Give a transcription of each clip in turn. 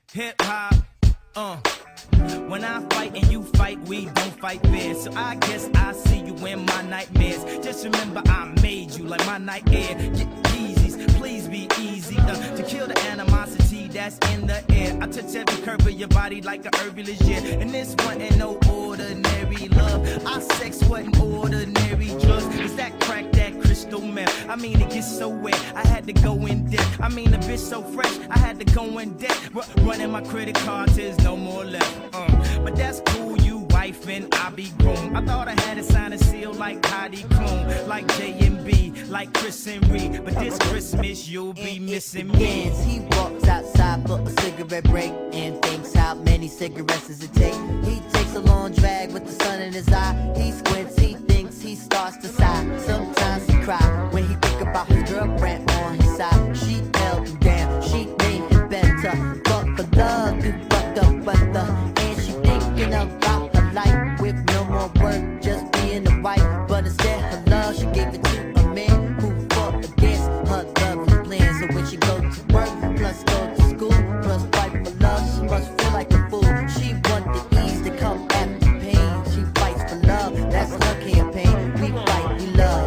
Hip hop, when I fight and you fight, we don't fight fair. So I guess I see you in my nightmares. Just remember I made you like my night air. Get Yeezys, please be easy to kill the animosity that's in the air. I touch every curve of your body like a herbalist, yeah. And this one ain't no ordinary love. Our sex wasn't ordinary drugs. It's that crack, that crystal meth. I mean, it gets so wet, I had to go in depth. I mean, the bitch so fresh, I had to go in depth. Running my credit card, there's no more left. But that's cool, you wife and I be groom. I thought I had a sign and seal like Heidi Klum, like J&B, like Chris and Reed. But this Christmas you'll be missing me. He walks outside for a cigarette break and thinks how many cigarettes does it take. He takes a long drag with the sun in his eye. He squints, he thinks, he starts to sigh. Sometimes he cries when he think about his girlfriend on his side. She held him down, she made him better. But for love, you butter. And she thinking about her life with no more work, just being a wife. But instead her love, she gave it to a man who fought against her lovely plan. So when she goes to work, plus go to school, plus fight for love, she must feel like a fool. She want the ease to come after pain. She fights for love, that's her campaign. We fight, we love.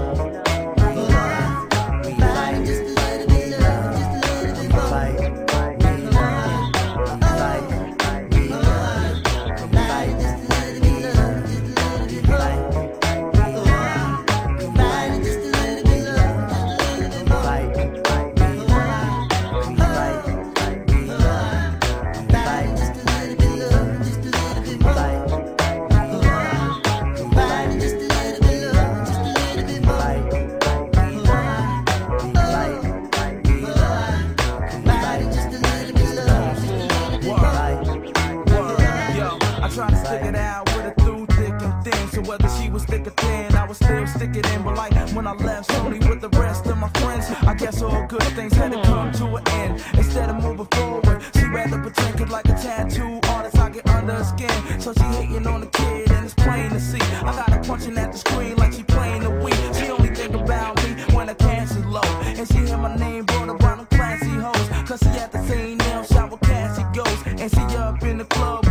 When I left Sony with the rest of my friends, I guess all good things had to come to an end. Instead of moving forward, she rather pretend it like a tattoo artist. I get under her skin, so she hating on the kid, and it's plain to see. I got her punching at the screen like she playing the Wii. She only think about me when her cancer's low, and she hear my name brought around them classy hoes. Cause she at the same nail shop where Cassie goes, and she up in the club